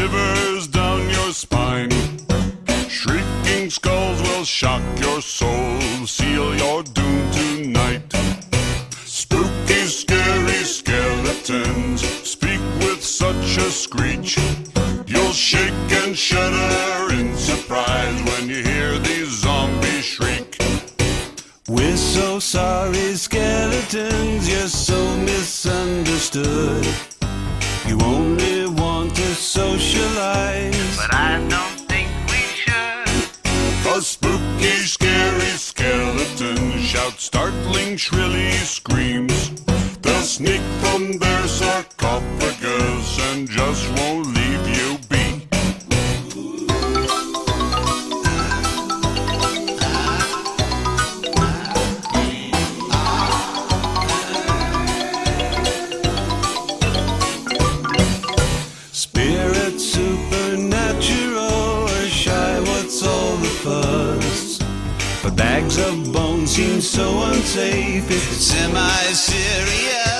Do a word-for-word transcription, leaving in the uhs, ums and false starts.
shivers down your spine. Shrieking skulls will shock your soul, seal your doom tonight. Spooky, scary skeletons speak with such a screech. You'll shake and shudder in surprise when you hear these zombies shriek. We're so sorry, skeletons, you're so misunderstood. You only want to socialize, but I don't think we should. A spooky, scary skeleton shouts startling, shrilly screams. They'll sneak from their sarcophagus and just won't leave you be. Spirit supernatural or shy, what's all the fuss? But bags of bones seem so unsafe. It's semi-serious.